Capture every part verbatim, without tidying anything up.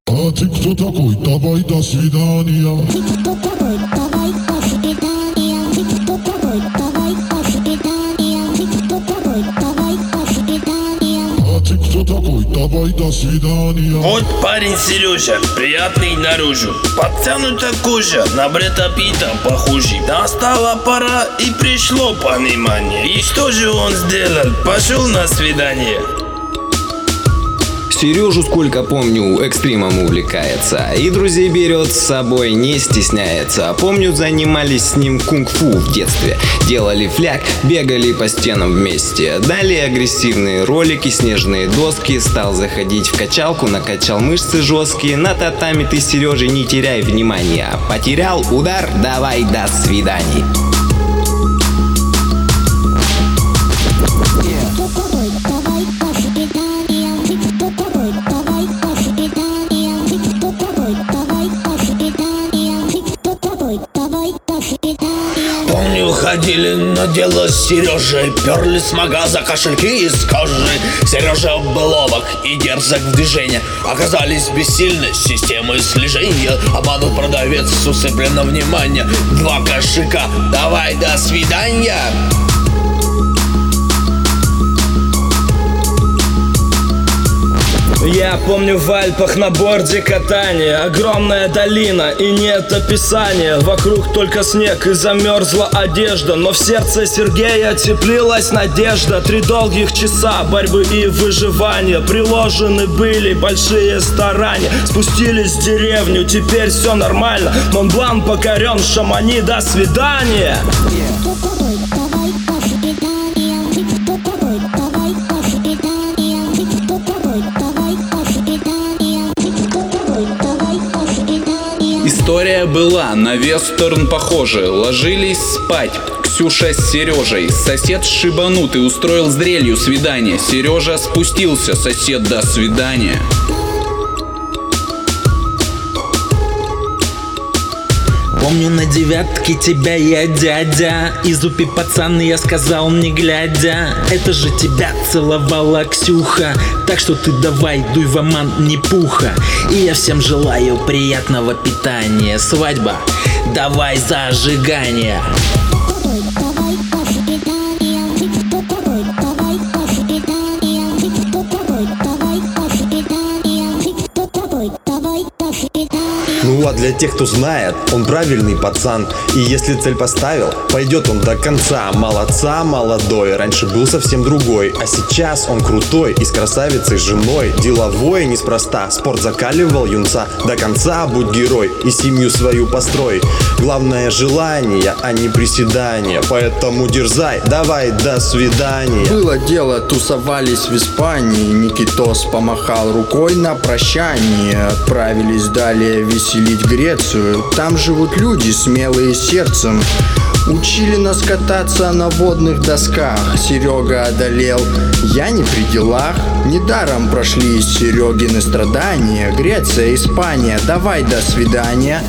А ты кто такой? Давай до свидания. Ты кто такой? Давай до свидания. Ты кто такой? Давай до свидания. Ты кто такой? Давай до свидания. А ты кто такой? Давай до свидания. Вот парень Сережа, приятный наружу. Подтянута кожа, на Брэда Питта похожий. Настала пора и пришло понимание. И что же он сделал? Пошел на свидание. Сережу, сколько помню, экстримом увлекается. И друзей берет с собой, не стесняется. Помню, занимались с ним кунг-фу в детстве. Делали фляг, бегали по стенам вместе. Далее агрессивные ролики, снежные доски. Стал заходить в качалку, накачал мышцы жесткие. На татами ты, Сережа, не теряй внимания. Потерял удар, давай до свидания. Помню, ходили на дело с Сережей, перли с магаза кошельки из кожи. Сережа был ловок и дерзок в движении. Оказались бессильны системы слежения. Обманут продавец с усыплено внимание. Два кошелька, давай до свидания. Я помню в Альпах на борде катание. Огромная долина и нет описания. Вокруг только снег и замерзла одежда. Но в сердце Сергея теплилась надежда. Три долгих часа борьбы и выживания. Приложены были большие старания. Спустились в деревню, теперь все нормально. Монблан покорен, Шамани, до свидания. История была на вестерн похожа. Ложились спать Ксюша с Сережей. Сосед шибанутый устроил с дрелью свидание. Сережа спустился, сосед, до свидания. Помню, на девятке тебя я дядя. Из упи пацан, я сказал не глядя. Это же тебя целовала Ксюха. Так что ты давай, дуй в оман, не пуха. И я всем желаю приятного питания. Свадьба, давай зажигание. Ну а для тех, кто знает, он правильный пацан. И если цель поставил, пойдет он до конца. Молодца, молодой, раньше был совсем другой. А сейчас он крутой и с красавицей женой. Деловой, неспроста, спорт закаливал юнца. До конца будь герой и семью свою построй. Главное желание, а не приседание. Поэтому дерзай, давай до свидания. Было дело, тусовались в Испании. Никитос помахал рукой на прощание. Отправились далее веселить Грецию. Там живут люди, смелые сердцем. Учили нас кататься на водных досках. Серега одолел, я не при делах. Недаром прошли Серегины страдания. Греция, Испания, давай до свидания.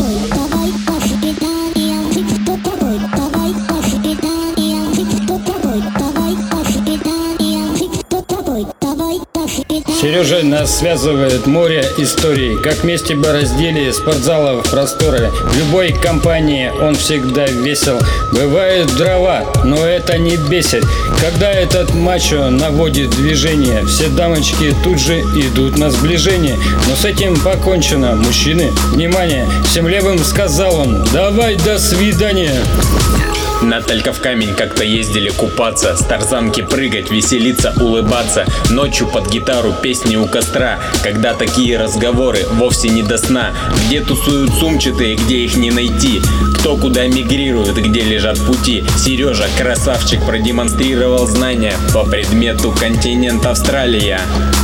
Сережа нас связывает море историй, как вместе бороздили спортзала в просторы. В любой компании он всегда весел. Бывают дрова, но это не бесит. Когда этот мачо наводит движение, все дамочки тут же идут на сближение. Но с этим покончено, мужчины, внимание, всем левым сказал он: давай до свидания. На Только в камень как-то ездили купаться, с тарзанки прыгать, веселиться, улыбаться. Ночью под гитару песни у костра. Когда такие разговоры вовсе не до сна. Где тусуют сумчатые, где их не найти. Кто куда мигрирует, где лежат пути. Сережа, красавчик, продемонстрировал знания по предмету континент Австралия.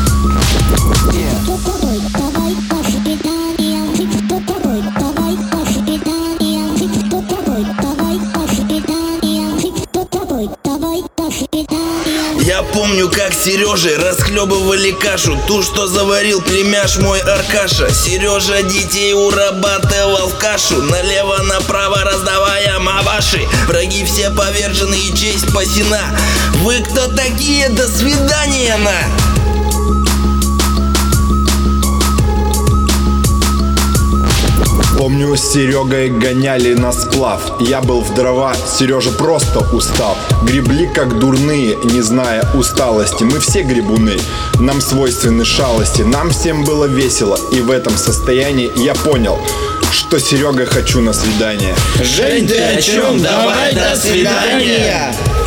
Я помню, как Сережей расхлебывали кашу, ту, что заварил племяш мой Аркаша. Сережа детей урабатывал в кашу, налево-направо раздавая маваши. Враги все повержены и честь спасена. Вы кто такие? До свидания, на! Помню, с Серегой гоняли на сплав. Я был в дрова, Сережа просто устал. Гребли как дурные, не зная усталости. Мы все гребуны, нам свойственны шалости. Нам всем было весело, и в этом состоянии я понял, что Серега хочу на свидание. Жень, ты о чем? Давай до свидания.